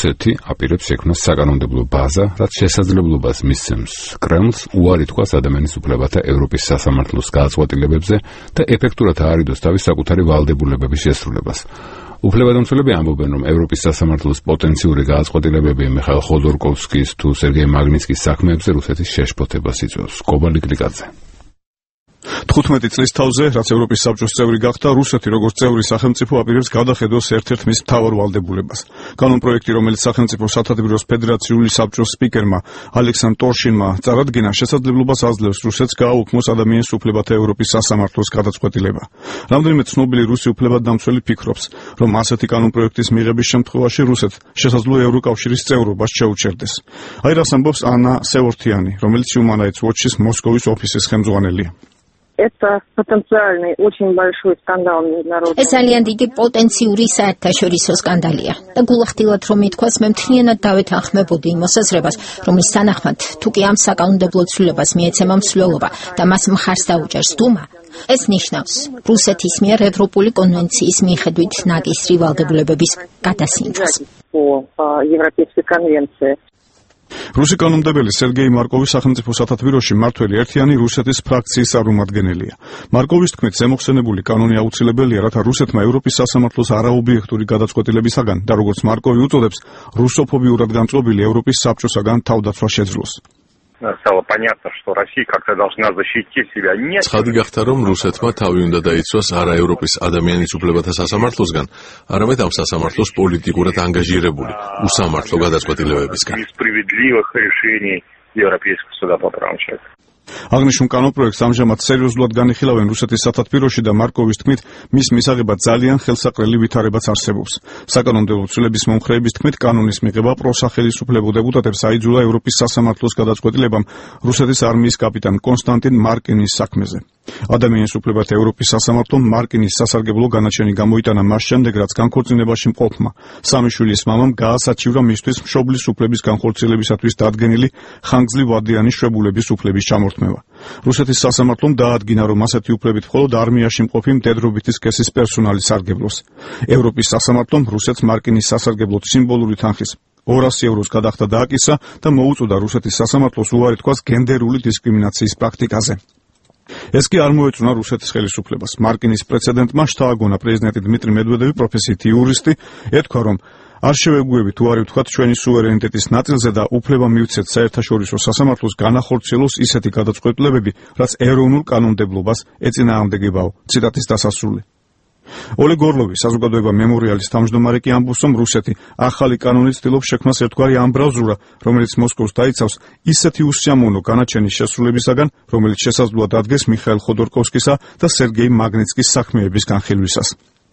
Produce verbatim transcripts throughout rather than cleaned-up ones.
რუსეთი აპირებს შექმნას საკანონმდებლო ბაზა, რაც შესაძლებლობას მისცემს კრემლს უარი თქვას ადამიანის უფლებათა ევროპის სასამართლოს გადაწყვეტილებებზე და ეფექტურად აარიდოს თავის საკუთარი ვალდებულებების შესრულებას. უფლებადამცველები ამბობენ, რომ ევროპის სასამართლოს პოტენციური გადაწყვეტილებები მიხაილ ხოდორკოვსკის თუ სერგეი მაგნიცკის საქმეებზე რუსეთის შეშფოთებას იწვევს. კობალი გლიკაძე. თხუთმეტი წლის თავზე, რაც ევროპის საბჭოს წევრი გახდა, რუსეთი როგორც წევრი სახელმწიფო აპირებს გადახედოს ერთ-ერთ მის მთავარ ვალდებულებას. კანონპროექტი, რომელიც სახელმწიფო სათათბიროს ფედერაციული საბჭოს სპიკერმა ალექსანდრ ტორშინმა წარადგინა, შესაძლებლობას აძლევს რუსეთს გააუქმოს ადამიანის უფლებათა ევროპის სასამართლოს გადაწყვეტილება. რამდენიმე ცნობილი რუსი უფლებადამცველი ფიქრობს, რომ ასეთი კანონპროექტის მიღების შემთხვევაში რუსეთს შესაძლოა ევროკავშირის წევრობას შეუჩერდეს. აი რას ამბობს ანა სევორთიანი, რომელიც Human Rights Watch-ის მოსკოვის ოფისის ხელმძღვანელია. Это потенциальный очень большой скандал международный. ეს ძალიან დიდი პოტენციური საერთაშორისო სკანდალია. და გულახდილად რომ ითქვას, მე მთლიანად დავეთანხმებოდი იმ მოსაზრებას, რომლის თანახმად თუ კი ამ საკანონმდებლო ცვლილებას მიეცემა მსვლელობა და მას მხარს დაუჭერს დუმა, ეს ნიშნავს რუსეთის მიერ ევროპული კონვენციის მიხედვით ნაკისრი ვალდებულებების გადასინჯვას. Европейской конвенции. რუსი კანონმდებელი სერგეი მარკოვი სახელმწიფო სათათბიროში მართველი ერთიანი რუსეთის ფრაქციის წარმომადგენელია. მარკოვის თქმით, ზემოხსენებული კანონი აუცილებელია, რათა რუსეთმა ევროპის სასამართლოს არაობიექტური გადაწყვეტილებისაგან და როგორც მარკოვი უწოდებს, რუსოფობიურად განწყობილი ევროპის საბჭოსაგან თავდაცვა შეძლოს. Стало понятно, что Россия как-то должна защитить себя. Нет. ცხადი გახდა, რომ რუსეთმა თავი უნდა დაიცვას არა ევროპის ადამიანის უფლებათა სასამართლოსგან, არამედ ამ სასამართლოს პოლიტიკურად ანგაჟირებული უსამართლო გადაწყვეტილებებისგან. Несправедливых решений Европейского суда по правам человека. აღნიშნულ კანონპროექტს ამჟამად სერიოზულად განიხილავენ რუსეთის სათათბიროში და მარკოვის თქმით, მის მისაღებად ძალიან ხელსაყრელი ვითარებაც არსებობს. საკანონმდებლო ცვლილების მომხრეების თქმით, კანონის მიღება პროსახელისუფლებო დეპუტატებს აიძულა ევროპის სასამართლოს გადაწყვეტილებამ რუსეთის არმიის კაპიტან კონსტანტინ მარკინის საქმეზე. ადამიანის უფლებათა ევროპის სასამართლომ მარკინის სასარგებლო განაჩენი გამოიტანა მას შემდეგ, რაც განქორწინებაში მყოფმა სამი შვილის მამამ გაასაჩივრა მისთვის მშობლის უფლების განხორციელებისათვის დადგენილი ხანგრძლივადიანი შვებულების უფლების ჩამორთმევა. რუსეთის სასამართლომ დაადგინა, რომ ასეთი უფლებით მხოლოდ არმიაში მყოფი მდედრობითი სქესის პერსონალი სარგებლობს. ევროპის სასამართლომ რუსეთს მარკინის სასარგებლოდ სიმბოლური თანხის ორასი ევროს გადახდა დააკისა და მოუწოდა რუსეთის სასამართლოს უარი თქვას გენდერული დისკრიმინაციის პრაქტიკაზე. ეს კი არ მოეწონა რუსეთის ხელისუფლებას. მარკინის პრეცედენტმა შთააგონა პრეზიდენტი დმიტრი მედვედევი, პროფესიით იურისტი, ეთქვა, რომ არ შევეგუებით უარი ვთქვათ ჩვენი სუვერენიტეტის ნაწილზე და უფლება მივცეთ საერთაშორისო სასამართლოს განახორციელოს ისეთი გადაწყვეტილებები, რაც ეროვნულ კანონმდებლობას ეწინააღმდეგებაო. ციტატის დასასრული. ოლეგ ორლოვი, საზოგადოება მემორიალის თავმჯდომარე კი ამბობს, რომ რუსეთი ახალი კანონით ცდილობს შექმნას ერთგვარი ამბრაზურა, რომელიც მოსკოვს დაიცავს ისეთი უსიამოვნო განაჩენის შესრულებისაგან, რომელიც შესაძლოა დადგეს მიხაილ ხოდორკოვსკისა და სერგეი მაგნიცკის საქმეების განხილვისას.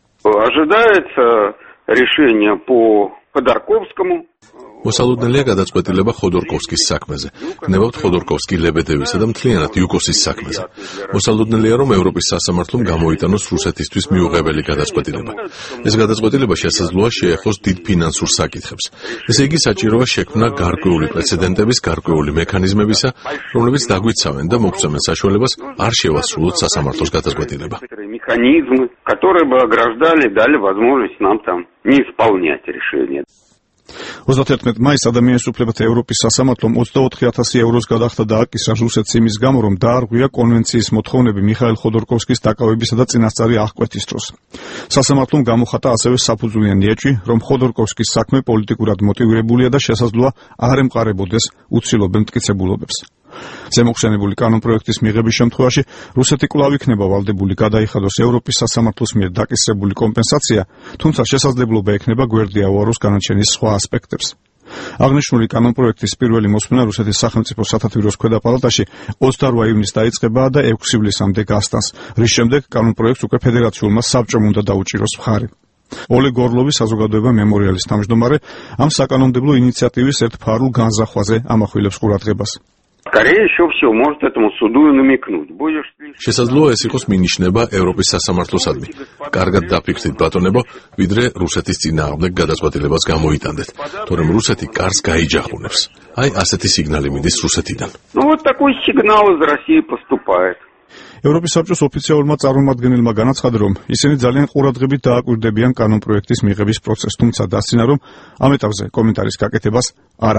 Ожидается решение по Ходорковскому. მოსალოდნელია გადაწყვეტილება ხოდორკოვსკის საქმეზე. გნებავთ ხოდორკოვსკი ლებედევისა და მთლიანად იუკოსის საქმეზე. მოსალოდნელია, რომ ევროპის სასამართლომ გამოიტანოს რუსეთისთვის მიუღებელი გადაწყვეტილება. ეს გადაწყვეტილება შესაძლოა შეეხოს დიდ ფინანსურ საკითხებს. ესე იგი, საჭიროა შექმნა გარკვეული პრეცედენტების, გარკვეული მექანიზმებისა, რომლებიც დაგვიცავენ და მოგწევენ საშუალებას არ შევასრულოთ სასამართლოს გადაწყვეტილება. Механизмы, которые бы ограждали, дали возможность нам там не исполнять решение. ოცდაათი მაისს ადამიანის უფლებათა ევროპის სასამართლომ ოცდაოთხი ათასი ევროს გადახდა დააკისრა რუსეთს იმის გამო, რომ დაარღვია კონვენციის მოთხოვნები მიხაილ ხოდორკოვსკის დაკავებისა და წინასწარი აღკვეთის დროს. სასამართლომ გამოხატა ასევე საფუძვლიანი ეჭვი, რომ ხოდორკოვსკის საქმე პოლიტიკურად მოტივირებულია და შესაძლოა არ ემყარებოდეს უცილობელ მტკიცებულობებს. ზემოხსენებული კანონპროექტის მიღების შემთხვევაში რუსეთი კვლავ იქნება ვალდებული გადაიხადოს ევროპის სასამართლოს მიერ დაკისრებული კომპენსაცია, თუმცა შესაძლებლობა ექნება გვერდი აუაროს განაჩენის სხვა ასპექტებს. აღნიშნული კანონპროექტის პირველი მოსმენა რუსეთის სახელმწიფო სათათბიროს ქვედა პალატაში ოცდაოთხ ივნისს დაიწყება და ექვსი ივლისამდე გასტანს, რის შემდეგ კანონპროექტს უკვე ფედერაციულმა საბჭომ უნდა დაუჭიროს მხარი. ოლეგ ორლოვი, საზოგადოება მემორიალის თავმჯდომარე, ამ საკანონმდებლო ინიციატივის ერთფარულ განზახვაზე ამახვილებს ყურადღებას. Скорее всего, может этому суду и намекнуть. Будешь ли... შესაძლოა ეს იყოს მინიშნება ევროპის სასამართლოსადმი. კარგად დაფიქრდით, ბატონებო, ვიდრე რუსეთის წინააღმდეგ გადაწყვეტილებას გამოიტანდეთ, თორემ რუსეთი კარს გაიჯახუნებს. აი, ასეთი სიგნალი მიდის რუსეთიდან. Ну вот такой сигнал из России поступает. ევროპის საბჭოს ოფიციალურმა წარმომადგენელმა განაცხადა, რომ ისინი ძალიან ყურადღებით დააკვირდებიან კანონპროექტის მიღების პროცესს, თუმცა დასცინა, რომ ამ ეტაპზე კომენტარის გაკეთებას არ